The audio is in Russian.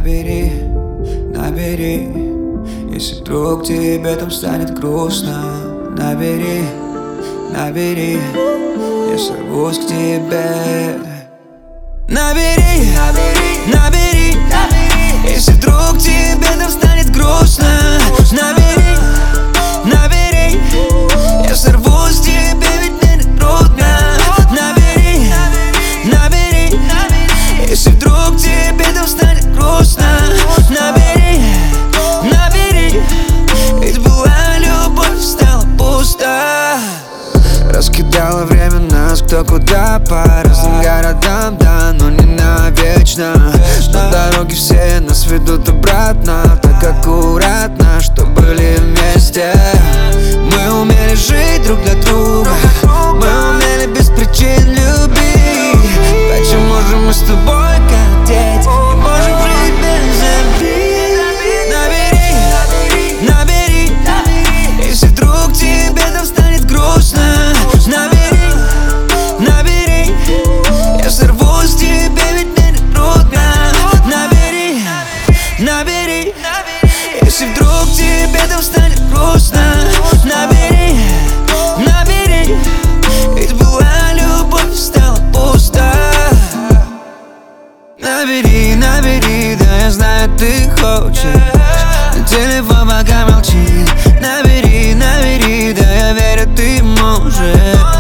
Набери, набери, если вдруг тебе там станет грустно. Набери, набери, я сорвусь к тебе. Набери, набери, набери, если вдруг тебе там станет грустно. Набери, набери, я сорвусь к тебе, ведь мне не трудно. Набери, набери, если вдруг тебе там станет грустно. Набери, набери, ведь была любовь, стала пусто. Раскидало время нас кто куда по разным городам, да, но не навечно. Но дороги все нас ведут обратно, так аккуратно, что были вместе. Мы умели жить друг для друга, мы умели без причин любить. Почему же мы с тобой как дети не можем жить без обид? Набери, набери, если вдруг тебе там станет грустно. Набери, набери, я сорвусь к тебе, ведь мне не трудно. Набери, набери, если вдруг тебе там станет грустно. Набери, набери, ведь была любовь, стала пусто. Набери, набери, да я знаю, ты хочешь, но телефон пока молчит. Набери, набери, да я верю, ты можешь.